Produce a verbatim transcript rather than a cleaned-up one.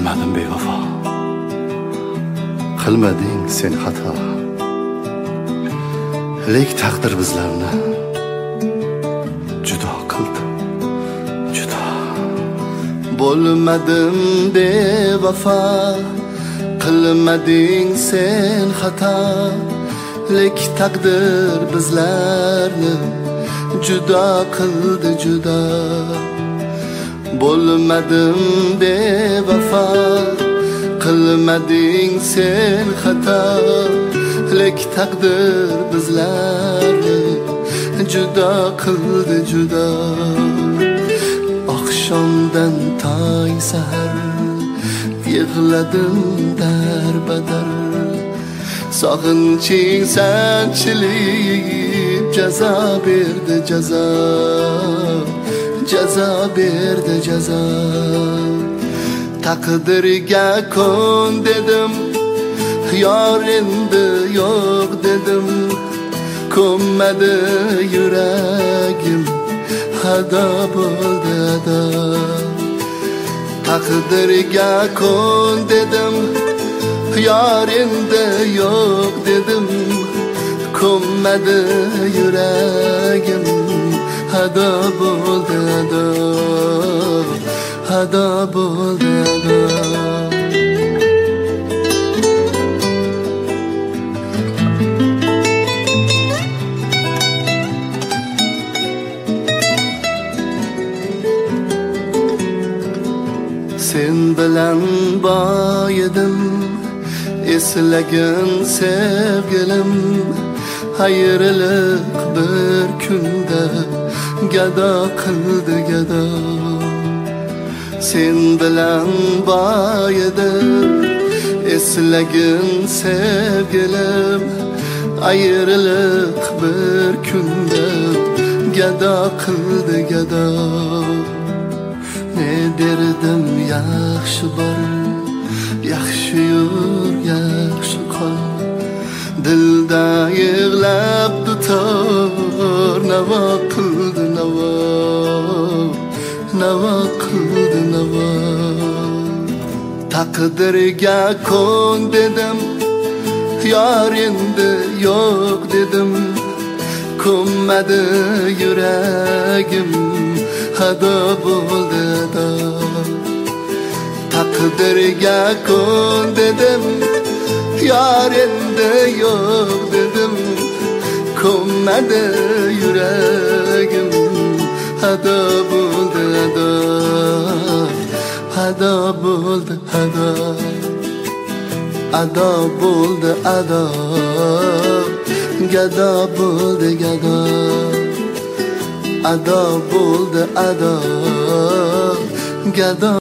qilmadim bevafo, qilmading sen xato. Lek taqdir bizlarni judo qildi, judo. Bo'lmadim bevafo, qilmading sen xato. Lek taqdir bizlarni judo qildi, judo. Bo'lmadim bevafo, qilmading sen xato. Lek taqdir bizlarni judo qildi, judo. Oqshomdan tong sahar yig'ladim darbadar. Sog'inching sanchilib jazo berdi, jazo. Jazo berdi, jazo. Taqdirga kon dedim, yor endi yo'q dedim. Ko'nmadi yuragim, hado bo'ldi, hado. Taqdirga kon dedim, yor endi yo'q dedim. Ko'nmadi yuragim, hado bo'ldi, hado. Hado bo'ldi, hado. Sen bilan boyidim, eslagin sevgilim. Hayırlık bir kunda gado qildi, gado. Sen bilan boyidim, eslagin sevgilim. Hayırlık bir kunda gado qildi, gado. Ne derdim yaxshi bor, yaxshi yur, yaxshi qol. Dilda yig'lab dutor navo qildi, navo. Navo qildi, navo. Taqdirga kon dedim, yor endi yo'q dedim. Ko'nmadi yuragim, hado bo'ldi, hado. Taqdirga kon dedim, yor endi yo'q dedim. Ko'nmadi yuragim, hado bo'ldi, hado. Hado bo'ldi, hado. Ado bo'ldi, ado. Gado bo'ldi, gado. Ado bo'ldi, ado. Gado.